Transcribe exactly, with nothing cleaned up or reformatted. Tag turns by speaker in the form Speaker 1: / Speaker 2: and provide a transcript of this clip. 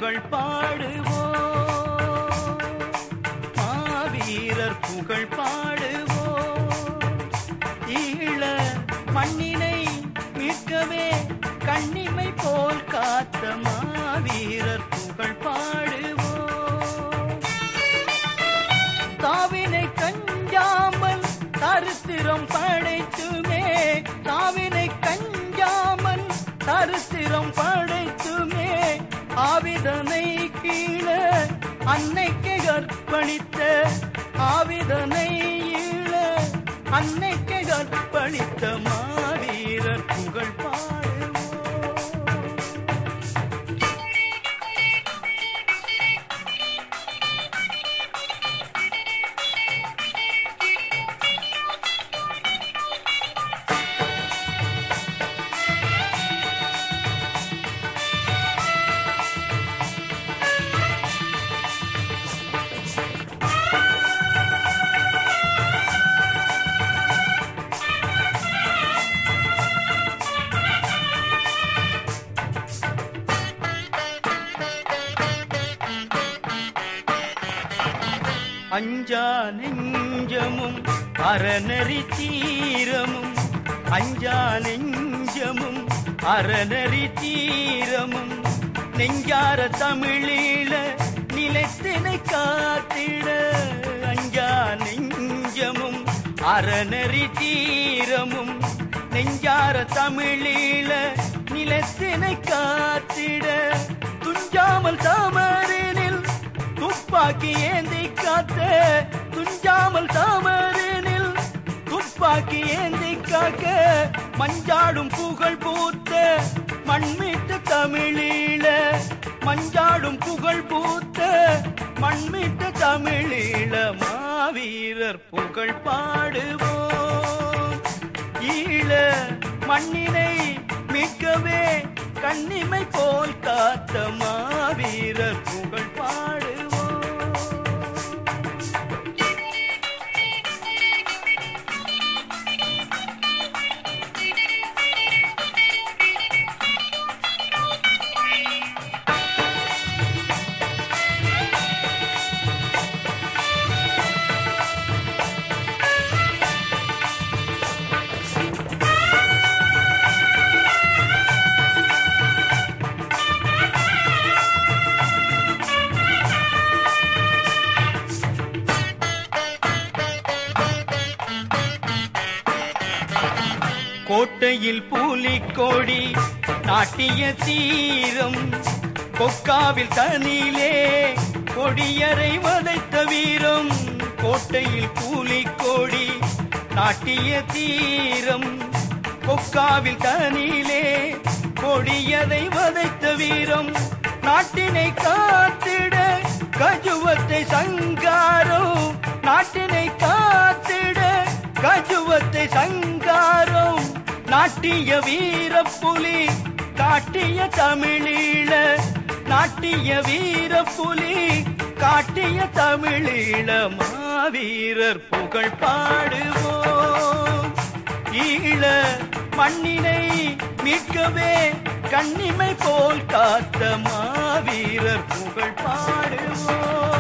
Speaker 1: புகழ் பாடுவோம், மாவீரர் புகழ் பாடுவோம். ஈழ மண்ணினை மீட்கவே கண்ணிமை போல் காத்த மாவீரர் புகழ் பாடுவோம். தாவினை கஞ்சாமல் சரித்திரம் படைத்துமே, தாவினை கஞ்சாமல் சரித்திரம் படைத்துமே, ஆவிதனை கீழ அன்னைக்கு அர்ப்பணித்த, ஆவிதனை ஈழ அன்னைக்கு அர்ப்பணித்த மாவீரர் புகழ் பாடுவோம். அஞ்சா நெஞ்சமும் அறநெறி தீரமும், அஞ்சா நெஞ்சமும் அறநெறி தீரமும், நெஞ்சார தமிழீழ நிலைத்தினை காத்திட. அஞ்சா நெஞ்சமும் அறநெறி தீரமும், நெஞ்சார தமிழீழ நிலைத்தினை காத்திட. துஞ்சாமல் தாமரினில் துப்பாக்கி ஏந்தி காத்த, துஞ்சாமல் தாமரினில் துப்பாக்கி ஏந்தி காக்க, மஞ்சாடும் புகழ் பூத்த மண்மீட்டு தமிழீழ, மஞ்சாடும் புகழ் பூத்த மண்மீட்டு தமிழீழ மாவீரர் புகழ் பாடுவோம். ஈழ மண்ணினை மீட்கவே கண்ணிமை போல் காத்த மாவீரர் புகழ் பாடுவோம். கோட்டையில் பூலிக்கோடி நாட்டிய தீரம், கொக்காவில் தனிலே கொடியரை வதைத்த வீரம். கோட்டையில் பூலிக்கோடி நாட்டிய தீரம், கொக்காவில் தனிலே கொடியரை வதைத்த வீரம். நாட்டினை காத்திட கஜுவத்தை சங்காரம், நாட்டினை காத்திட கஜுவத்தை சங்காரம். நாட்டிய வீரப்புலி காட்டிய தமிழீழ, நாட்டிய வீரப்புலி காட்டிய தமிழீழ மாவீரர் புகழ் பாடுவோம். ஈழ மண்ணினை மீட்கவே கண்ணிமை போல் காத்த மாவீரர் புகழ் பாடுவோம்.